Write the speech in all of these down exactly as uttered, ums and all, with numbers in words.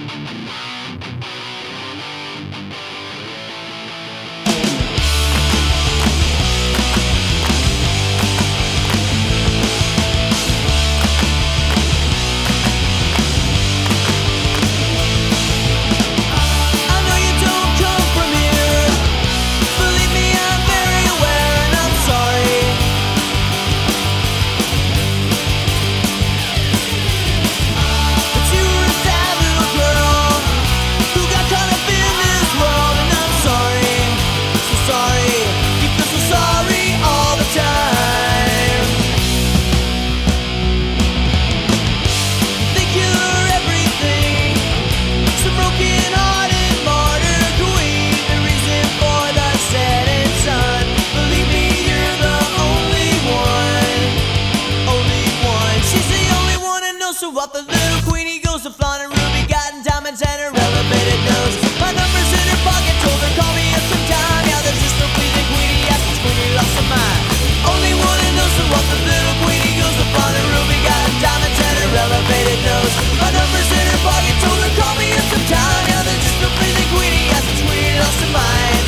What the little queenie goes to flaunting ruby, gotten diamonds and her elevated nose. My number's in her pocket, told her call me up sometime. Yeah, there's just no pleasing queenie, yes, this queenie lost her mind. Only one who knows so what the little queenie goes to flaunting ruby, gotten diamonds and her elevated nose. My number's in her pocket, told her call me up sometime. Yeah, there's just no pleasing queenie, yes, this queenie lost her mind.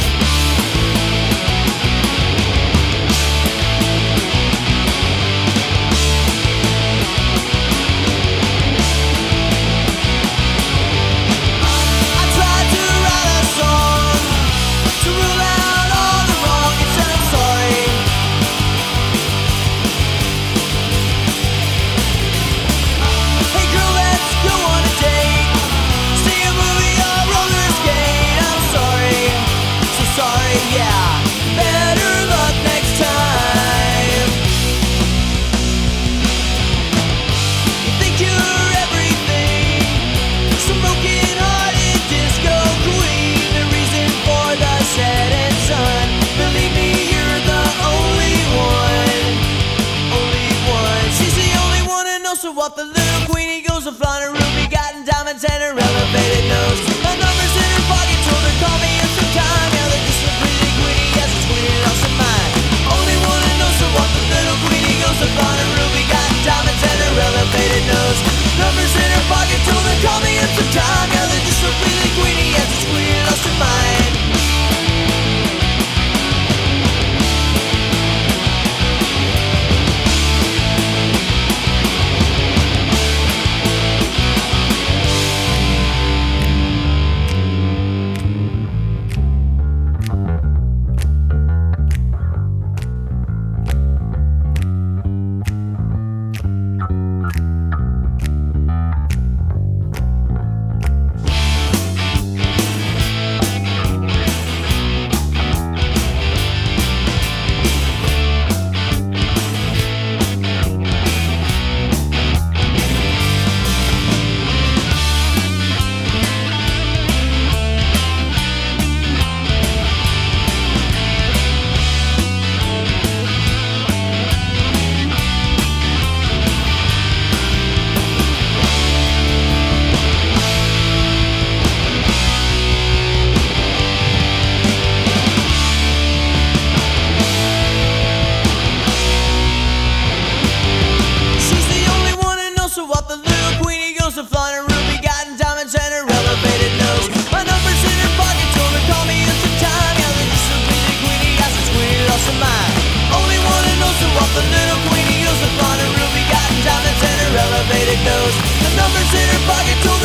What the little queenie goes to flaunting ruby, gotten diamonds and her elevated nose. My number's in her pocket, told her call me in some time. Yeah, they're just a pretty queenie, yes, this queenie lost her mind. Only one who knows so what the little queenie goes to flaunting ruby, gotten diamonds and her elevated nose. Numbers in her pocket, told her call me in some time. Yeah, they're just a pretty queenie, yes, this queenie lost her mind. To flaunting ruby, gotten diamonds and her elevated nose. My number's in her pocket, told her call me in some time. Yeah, they're just a pretty queenie, yes, this queenie lost her mind. Only one who knows so what the little queenie goes to flaunting ruby, gotten diamonds and her elevated nose. The number's in her pocket, told